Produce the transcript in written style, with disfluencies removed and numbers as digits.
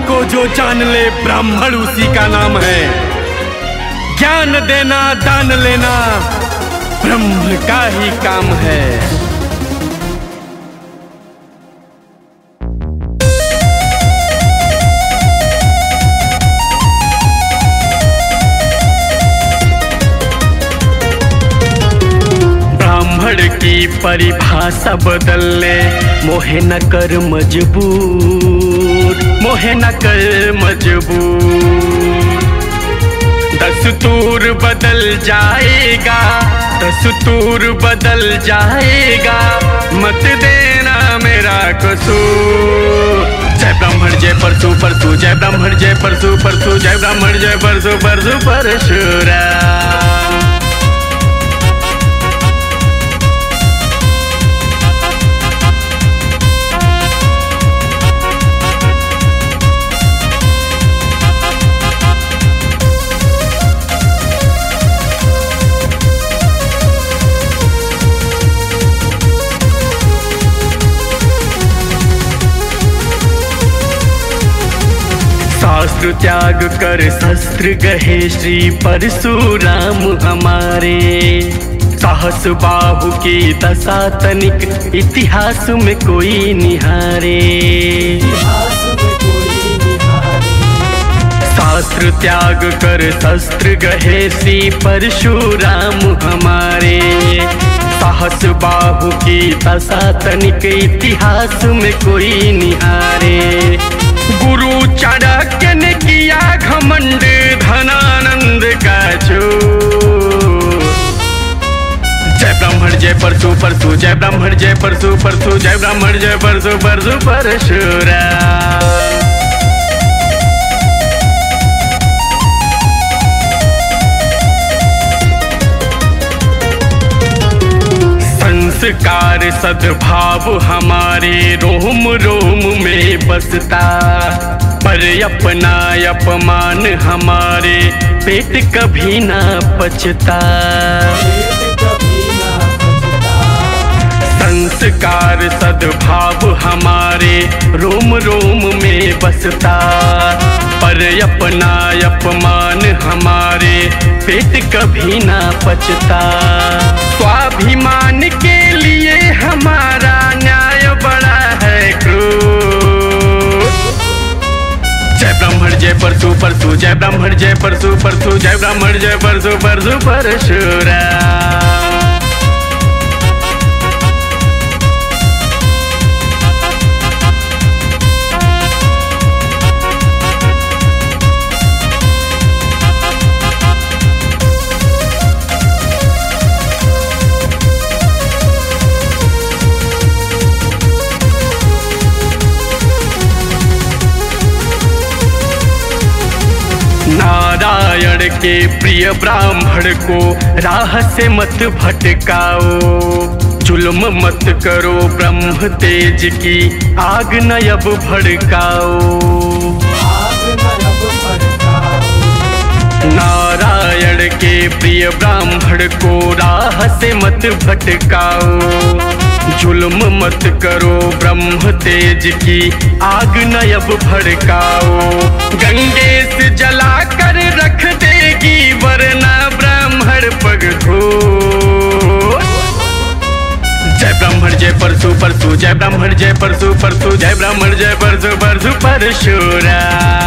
को जो जान ले ब्राह्मण उसी का नाम है। ज्ञान देना दान लेना ब्रह्म का ही काम है। ब्राह्मण की परिभाषा बदल ले, मोहे न कर मजबूर, मोहे न कर मजबूर। दस्तूर बदल जाएगा, दस्तूर बदल जाएगा, मत देना मेरा कसूर। जय ब्राह्मण जय परशु परशु, जय ब्राह्मण जय परशु परशु, जय ब्राह्मण जय परशु परशु परशुराम। शास्त्र त्याग कर शस्त्र गहे श्री परशुराम हमारे। साहस बाहु की दशा तनिक इतिहास में कोई निहारे। शास्त्र त्याग कर शस्त्र गहे श्री परशुराम हमारे। साहस बाहु की दशा तनिक इतिहास में कोई निहारे। गुरु चाणक्य ने किया घमंड धनानंद का चोर। जय ब्राह्मण जय परशु परशु, जय ब्राह्मण जय परशु परशु, जय ब्राह्मण जय परशु परशु परशुराम। संस्कार सद्भाव हमारे रोम रोम में बसता, पर अपना अपमान हमारे पेट कभी ना पचता। संस्कार सद्भाव हमारे रोम रोम में बसता, पर अपना अपमान हमारे पेट कभी ना पचता। स्वाभिमान के लिए हमारा न्याय बड़ा है क्रूर। जय ब्राह्मण जय परशु परशु, जय ब्राह्मण जय परशु परशु, जय ब्राह्मण जय परशु परशु परशुराम। नारायण के प्रिय ब्राह्मण को राह से मत भटकाओ। जुल्म मत करो ब्रह्म तेज की आग न अब भड़काओ। नारायण के प्रिय ब्राह्मण को राह से मत भटकाओ। जुल्म मत करो ब्रह्म तेज की आग न अब भड़काओ। गंगे से जला कर रख देगी वरना ब्राह्मण पग धो। जय ब्राह्मण जय परशु परशु, जय ब्राह्मण जय परशु परशु, जय ब्राह्मण जय परशु परशु परशुराम।